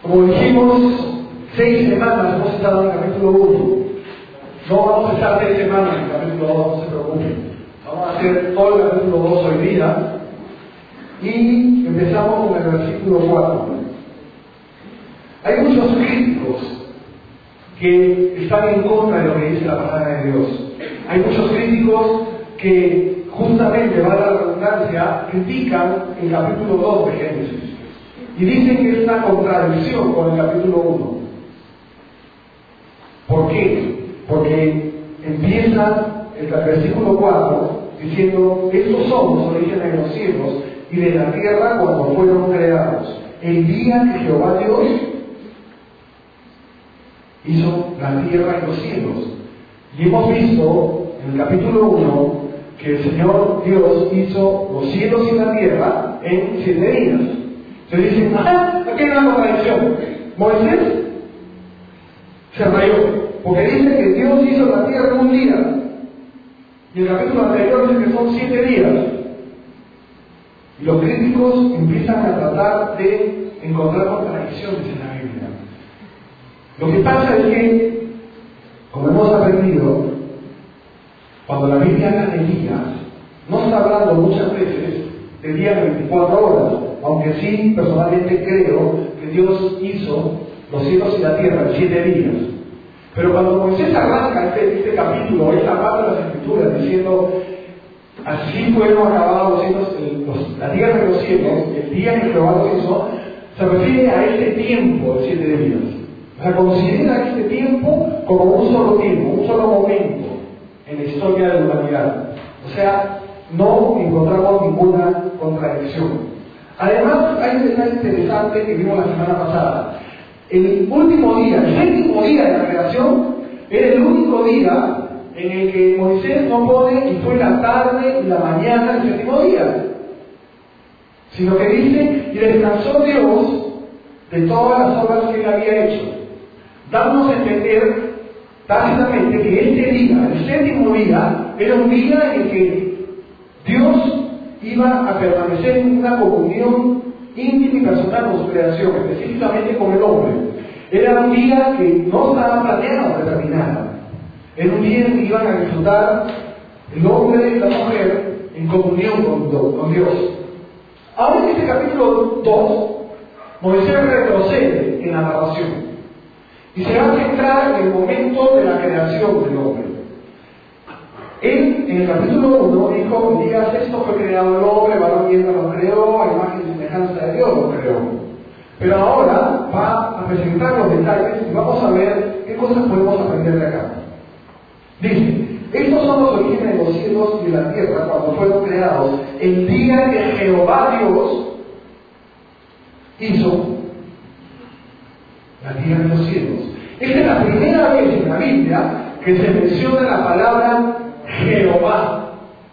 Como dijimos, 6 semanas hemos estado en el capítulo 1. No vamos a estar 6 semanas en el capítulo 2, no se preocupen. Vamos a hacer todo el capítulo 2 hoy día. Y empezamos con el versículo 4. Hay muchos críticos que están en contra de lo que dice la palabra de Dios. Hay muchos críticos que justamente, va a la redundancia, critican el capítulo 2 de Génesis. Y dicen que es una contradicción con el capítulo 1. ¿Por qué? Porque empieza el versículo 4 diciendo: estos son los orígenes de los cielos y de la tierra cuando fueron creados, el día que Jehová Dios hizo la tierra y los cielos. Y hemos visto en el capítulo 1 que el Señor Dios hizo los cielos y la tierra en 7 días. Se dicen: aquí hay una contradicción. Moisés se rayó, porque dice que Dios hizo la tierra en un día, y el capítulo anterior dice que son 7 días. Y los críticos empiezan a tratar de encontrar contradicciones en la Biblia. Lo que pasa es que, como hemos aprendido, cuando la Biblia habla de días, no está hablando muchas veces de días de 24 horas, aunque sí, personalmente creo que Dios hizo los cielos y la tierra en 7 días. Pero cuando Moisés arranca este capítulo, esta parte de las Escrituras, diciendo: así fueron acabados los cielos, la tierra y los cielos, el día que Jehová los hizo, se refiere a este tiempo de 7 días. O sea, considera este tiempo como un solo tiempo, un solo momento en la historia de la humanidad. O sea, no encontramos ninguna contradicción. Además, hay un detalle interesante que vimos la semana pasada. El último día, el 7º día de la creación, era el único día en el que Moisés no pone y fue la tarde y la mañana del 7º día, sino que dice: y descansó Dios de todas las obras que él había hecho, dándonos a entender tácitamente que este día, el 7º día, era un día en el que Dios iba a permanecer en una comunión íntima y personal con su creación, específicamente con el hombre. Era un día que no estaba planeado de terminar. Era un día en que iban a disfrutar el hombre y la mujer en comunión con Dios. Ahora en este capítulo 2, Moisés retrocede en la narración y se va a centrar en el momento de la creación del hombre. Él, en el capítulo 1, dijo: el día sexto fue creado el hombre, varón y hembra lo creó, a imagen y semejanza de Dios lo creó. Pero ahora va a presentar los detalles y vamos a ver qué cosas podemos aprender de acá. Dice: estos son los orígenes de los cielos y de la tierra cuando fueron creados, el día que Jehová Dios hizo la tierra y los cielos. Esta es la primera vez en la Biblia que se menciona la palabra Jehová.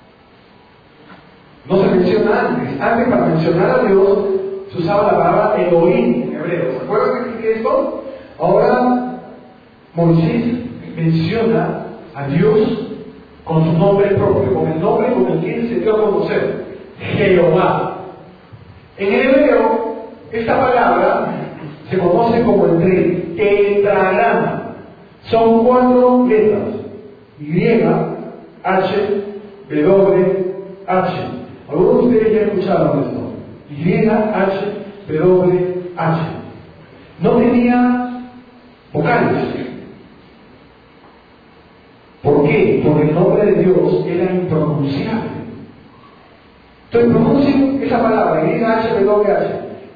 No se menciona antes. Antes, para mencionar a Dios, se usaba la palabra Elohim en hebreo. ¿Se acuerdan que expliqué esto? Ahora Moisés menciona a Dios con su nombre propio, con el nombre con el que él se dio a conocer: Jehová. En el hebreo, esta palabra se conoce como el tetragrama. Son 4 letras: Y, H, W, H. Algunos de ustedes ya escucharon esto. Y, H, W, H. No tenía vocales. ¿Por qué? Porque el nombre de Dios era impronunciable. Entonces pronuncien esa palabra: Y, H, W, H.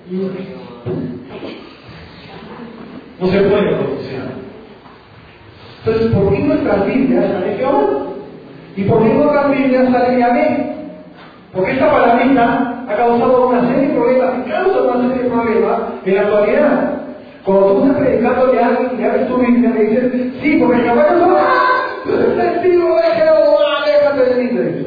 No se puede pronunciar. Entonces, ¿por qué nuestras Biblias sale Jehová? ¿Y por qué en otras Biblias sale Yahvé? Porque esta palabrita ha causado una serie de problemas, y causa una serie de problemas en la actualidad. Cuando tú estás predicando a alguien y abres tu Biblia y le dices: sí, porque Jehová es Jehová, el testigo de Jehová, déjate de mí.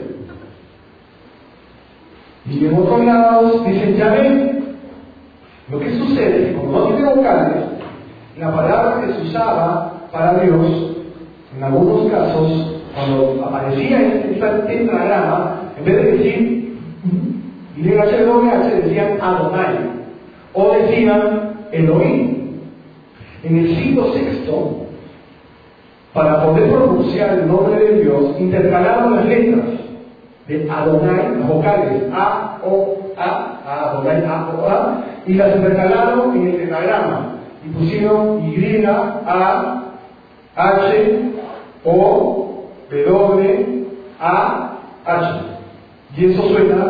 Y en otros lados dicen Yahvé. Lo que sucede es que, como no tiene vocales, la palabra que se usaba para Dios, en algunos casos, cuando aparecía este tetragrama, en vez de decir YHWH, decían Adonai, o decían Elohim. En el siglo VI, para poder pronunciar el nombre de Dios, intercalaron las letras de Adonai, las vocales A, O, A, Adonai, A, O, A, y las intercalaron en el tetragrama y pusieron Y, A, H, O, W, A, H. Y eso suena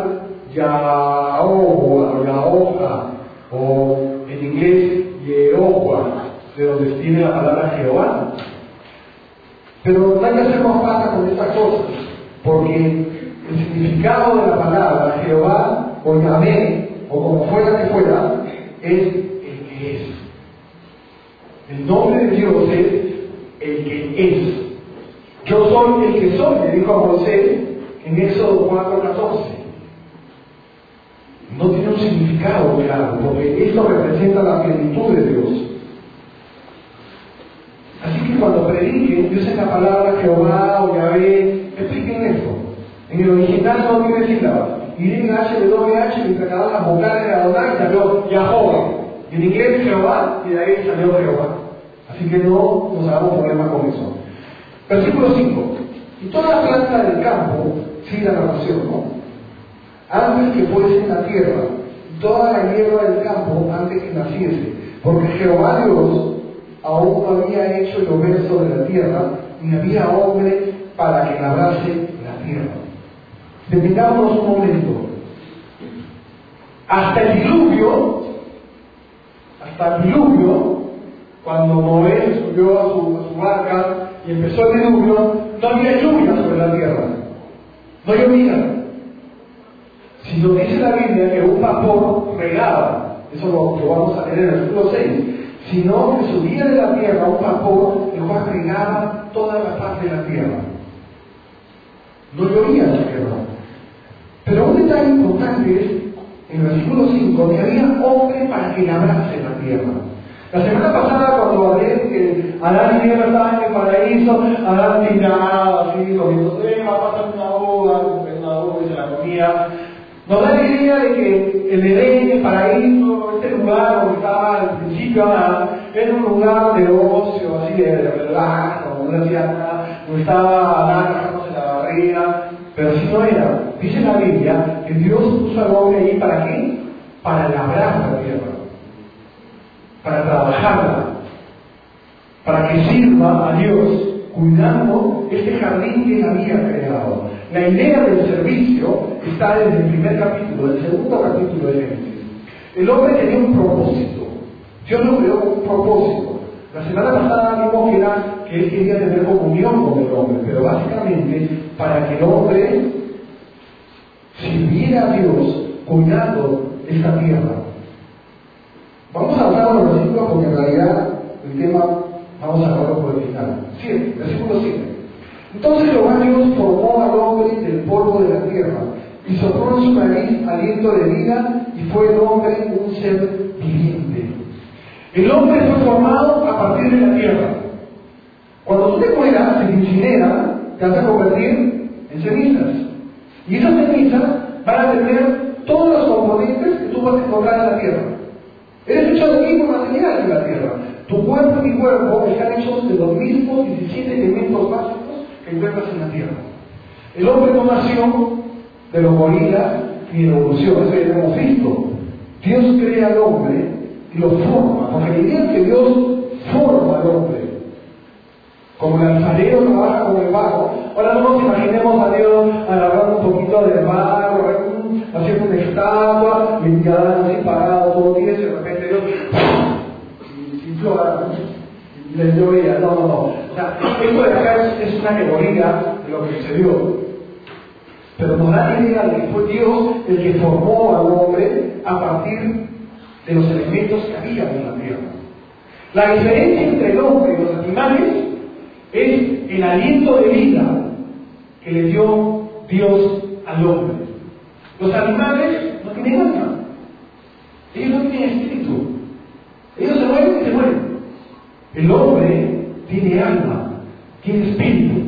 Yahoja, o en inglés Yehovah, de donde viene la palabra Jehová. Pero no hay que hacer más pata con estas cosas, porque el significado de la palabra Jehová o Yahvé, o como fuera que fuera, es el que es. El nombre de Dios es el que es. Yo soy el que soy, le dijo a Moisés en Éxodo 4:14. No tiene un significado claro, porque esto representa la plenitud de Dios. Así que cuando prediquen, usen la palabra Jehová o Yahvé, expliquen esto. En el original no tiene sílabas. Y en HWH, mientras cada las vocales de Adonai, salió Yahovah. Y en inglés Jehová, y de ahí salió Jehová. Así que no nos hagamos problemas con eso. Versículo 5. Y toda planta del campo, sigue la narración, ¿no? Antes que fuese en la tierra, toda la hierba del campo antes que naciese, porque Jehová Dios aún no había hecho llover sobre la tierra, ni había hombre para que labrase la tierra. Detengámonos un momento. Hasta el diluvio, cuando Noé subió a su barca y empezó el diluvio, no había lluvia sobre la tierra, no llovía. Sino dice la Biblia que un vapor regaba, eso lo vamos a leer en el versículo 6, sino que subía de la tierra un vapor el cual regaba toda la faz de la tierra. No llovía en la tierra. Pero un detalle importante es, en el versículo 5, que había hombre para que labrase la tierra. La semana pasada, cuando hablé que Adán y Eva estaban en el paraíso, Adán tiraba así, comiéndose, va a pasar una uva y se la comía. Nos da la idea de que el Edén, el paraíso, este lugar donde estaba al principio Adán, era un lugar de ocio, así de relax, donde no hacía nada, donde estaba Adán bajándose la barriga, pero así no era. Dice la Biblia que Dios puso al hombre ahí ¿para qué? Para labrar la tierra, para trabajarla, para que sirva a Dios cuidando este jardín que él había creado. La idea del servicio está desde el primer capítulo, el segundo capítulo de Génesis. El hombre tenía un propósito. Dios lo creó con un propósito. La semana pasada vimos que él quería tener comunión con el hombre, pero básicamente para que el hombre sirviera a Dios cuidando esta tierra. Vamos a hablar de los versículos porque en realidad el tema vamos a hablarlo por el final. 7, versículo 7. Entonces Jehová Dios formó al hombre del polvo de la tierra y sopló en su nariz aliento de vida y fue el hombre un ser viviente. El hombre fue formado a partir de la tierra. Cuando tú te mueras, se incinera, te vas a convertir en cenizas. Y esas cenizas van a tener todos los componentes que tú vas a encontrar en la tierra. Eres hecho de mismo material en la tierra. Tu cuerpo y mi cuerpo están hechos de los mismos 17 elementos básicos que encuentras en la tierra. El hombre no nació de los gorilas ni de la evolución, eso ya lo hemos visto. Dios crea al hombre y lo forma, porque la idea es que Dios forma al hombre. Como el alfarero trabaja con el barro. Ahora no nos imaginemos a Dios agarrando un poquito de barro, haciendo una estatua, y ya así parado todo el día, y de repente Dios y flora, y les llovía. No. O sea, esto de acá es una alegoría de lo que sucedió. Pero nos da la idea de que fue Dios el que formó al hombre a partir de los elementos que había en la tierra. La diferencia entre el hombre y los animales es el aliento de vida que le dio Dios al hombre. Los animales no tienen alma, ellos no tienen espíritu, ellos se mueren y se mueren. El hombre tiene alma, tiene espíritu,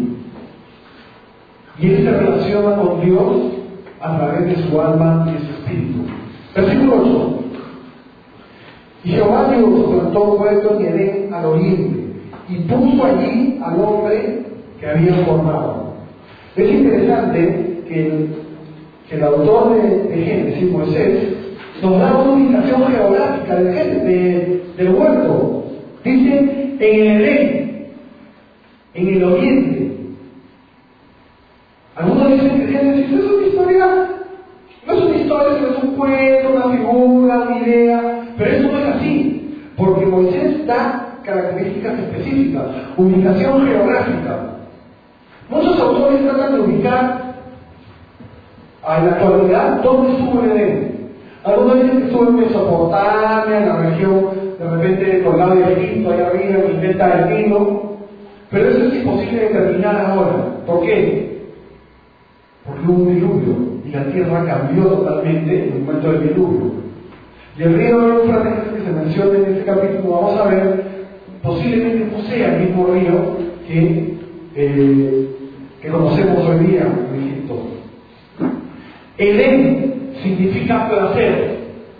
y él se relaciona con Dios a través de su alma y de su espíritu. Versículo 8. Y Jehová Dios plantó un huerto en Edén al oriente y puso allí al hombre que había formado. Es interesante que el autor de Génesis, Moisés, nos da una ubicación geográfica del huerto. Dice en el Edén, en el oriente. Algunos dicen que Génesis es una historia, no es una historia, sino es un cuento, una figura, una idea, pero eso no es así, porque Moisés da características específicas, ubicación geográfica. Muchos autores tratan de ubicar en la actualidad dónde estuvo el Edén. Algunos dicen que estuvo en Mesopotamia, en la región, de repente por el lado de Egipto, allá arriba, en el delta del Nilo, pero eso es imposible determinar ahora. ¿Por qué? Porque hubo un diluvio y la tierra cambió totalmente en el momento del diluvio. Y el río Éufrates que se menciona en este capítulo, vamos a ver, posiblemente no sea el mismo río que conocemos hoy día en Egipto. Edén significa placer.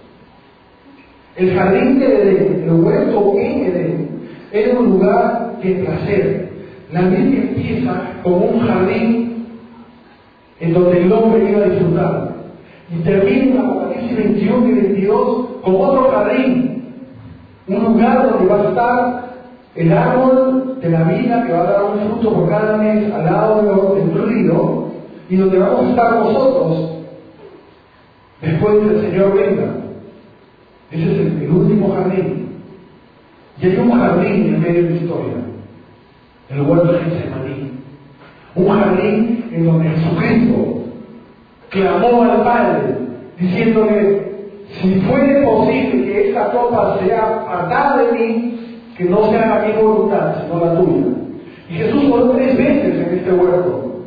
El jardín de Edén, el huerto en Edén, era un lugar de placer. La Biblia empieza como un jardín en donde el hombre iba a disfrutar. Y termina en Apocalipsis 21 y 22 con otro jardín. Un lugar donde va a estar el árbol de la vida que va a dar un fruto por cada mes al lado del río, y donde vamos a estar nosotros después que el Señor venga. Ese es el último jardín. Y hay un jardín en medio de la historia, el huerto de Getsemaní. Un jardín en donde Jesucristo clamó al Padre, diciéndole: si fuere posible que esta copa sea apartada de mí, que no sea mi voluntad, sino la tuya. Y Jesús oró 3 veces en este huerto.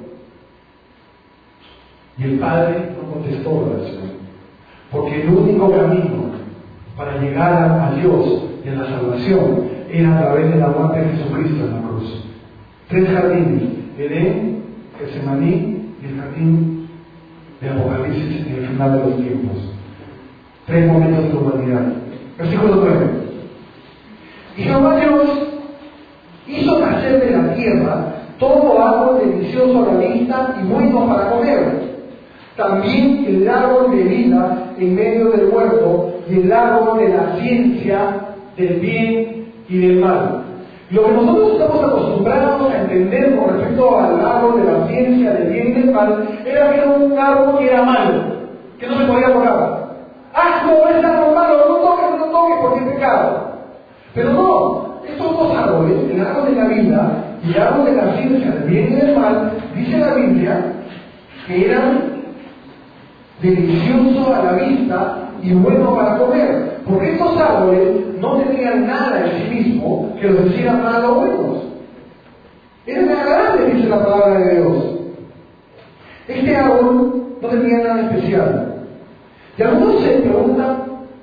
Y el Padre no contestó la oración, porque el único camino para llegar a Dios y a la salvación era a través de la muerte de Jesucristo en la cruz. 3 jardines: Edén, Getsemaní y el jardín de Apocalipsis en el final de los tiempos. 3 momentos de humanidad. Versículo 9. Y Jehová Dios hizo nacer de la tierra todo árbol delicioso a la vista y bueno para comer. También el árbol de vida en medio del huerto y el árbol de la ciencia del bien y del mal. Lo que nosotros estamos acostumbrados a entender con respecto al árbol de la ciencia del bien y del mal era que era un árbol que era malo, que no se podía tocar. ¡Ah, no, es árbol malo! No toques porque es pecado. Pero no, estos 2 árboles, el árbol de la vida y el árbol de la ciencia del bien y del mal, dice la Biblia que eran deliciosos a la vista y buenos para comer, porque estos árboles no tenían nada en sí mismo que los hiciera malos o buenos. Eran agradables, dice la palabra de Dios. Este árbol no tenía nada especial. Y algunos se preguntan: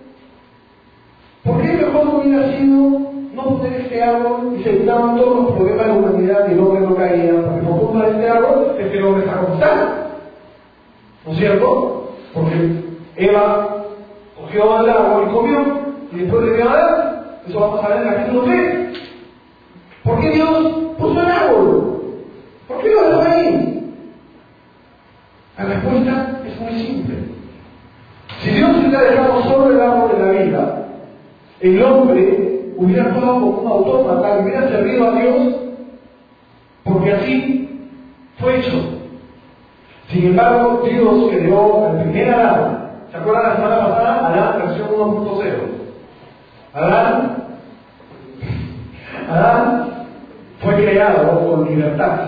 ¿por qué mejor no hubiera sido no poner este árbol y se evitaban todos los problemas de la humanidad y el hombre no caía? Porque por culpa de este árbol es que el hombre está como está. ¿No es cierto? Porque Eva cogió el árbol y comió, y después le dio a Adán. Eso vamos a ver en el capítulo 3. ¿Por qué Dios puso el árbol? ¿Por qué lo dejó ahí? La respuesta es muy simple. Si Dios hubiera dejado solo el árbol de la vida, el hombre hubiera actuado como un autómata, hubiera servido a Dios, porque así fue hecho. Sin embargo, Dios creó al primer Adán. ¿Se acuerdan la semana pasada? Adán versión 1.0. Adán fue creado con libertad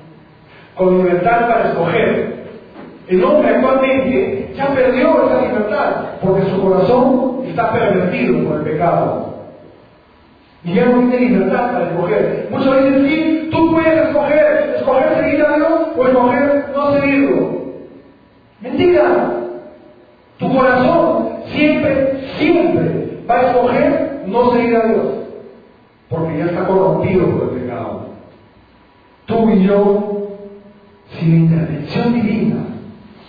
para escoger. El hombre actualmente ya perdió esa libertad porque su corazón está pervertido por el pecado. Y ya no tiene libertad para escoger. Muchos dicen: sí, tú puedes escoger seguir a Dios o escoger no seguirlo. Mentira. Tu corazón siempre va a escoger no seguir a Dios, porque ya está corrompido por el pecado. Tú y yo, sin la intervención divina,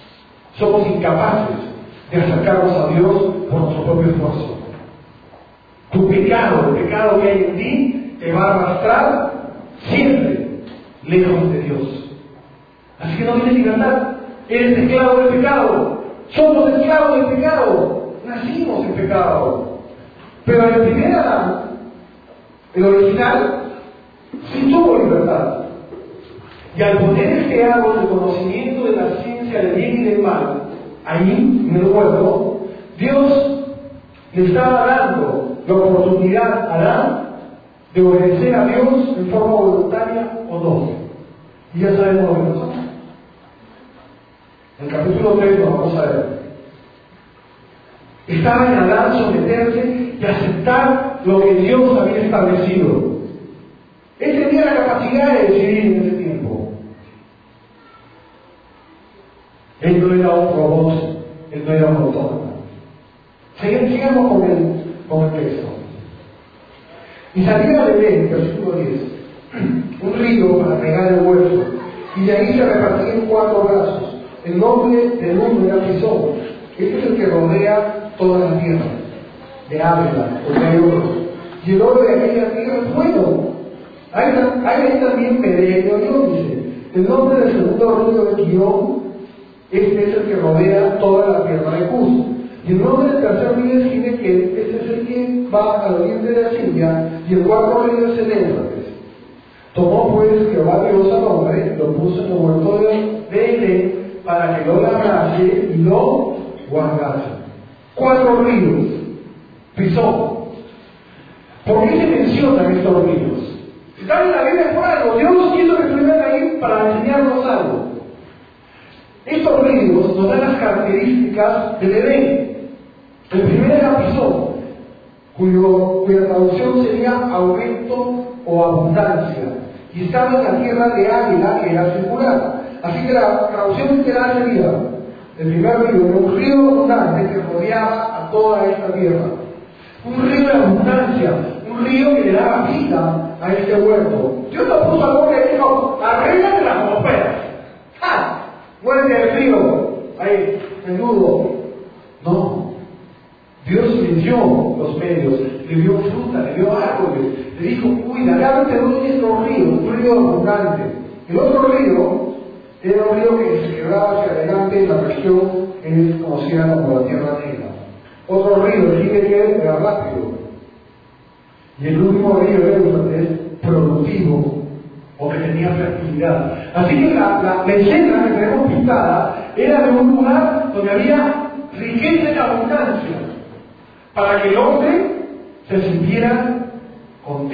somos incapaces de acercarnos a Dios por nuestro propio esfuerzo. Tu pecado, el pecado que hay en ti, te va a arrastrar siempre lejos de Dios. Así que no tienes libertad. Eres esclavo del pecado. Somos esclavos del pecado. Nacimos en pecado. Pero el primer Adán, el original, sí tuvo libertad. Y al poner este árbol de conocimiento de la ciencia del bien y del mal, ahí en el huerto, Dios le estaba dando la oportunidad a Adán de obedecer a Dios en forma voluntaria o no. Y ya sabemos lo que pasó. En el capítulo 3 lo vamos a ver. Estaba en Adán someterse y aceptar lo que Dios había establecido. Él tenía la capacidad de decidir en ese tiempo. Él no era un robot, él no era un autómata. Sigamos con el texto. Y salía de Edén, versículo 10, un río para regar el huerto, y de ahí se repartía en 4 brazos. El nombre del uno era Pisón. Este es el que rodea toda la tierra, de Ávila, porque hay otros. Y el nombre de aquella tierra es bueno. Hay ahí también Peregrino, dice. El nombre del segundo río de Quirón, este es el que rodea toda la tierra de Cus. Y el nombre del tercer río es Ginequel, este es el que va al oriente de Asiria, y el cuarto río es el Éufrates. Tomó pues Jehová Dios al hombre, lo puso en el huerto de Edén, para que lo labrase y lo guardase. 4 ríos. Pisón. ¿Por qué se mencionan estos ríos? Si están en la Biblia por algo, Dios quiso que estuvieran ahí para enseñarnos algo. Estos ríos nos dan las características del Edén. El primero era Pisón, cuya traducción sería aumento o abundancia, y estaba en la tierra de Ávila, que era circular. Así que la traducción literal sería: el primer río era un río abundante que rodeaba a toda esta tierra. Un río de abundancia, un río que le daba vida a este huerto. Dios no puso al hombre y dijo: arréglate las pomperas. ¡Ja! Muerte del río, ahí, menudo. No. Dios le dio los medios, le dio fruta, le dio árboles, le dijo: cuida, acá te doy estos ríos, un río abundante. El otro río era un río que se quebraba hacia adelante en la región que es conocida como la Tierra Negra. Otro río, el Ginequel, era rápido. Y el último río era Éufrates, productivo, o que tenía fertilidad. Así que la escena que tenemos pintada era de un lugar donde había riqueza y abundancia, para que el hombre se sintiera contento.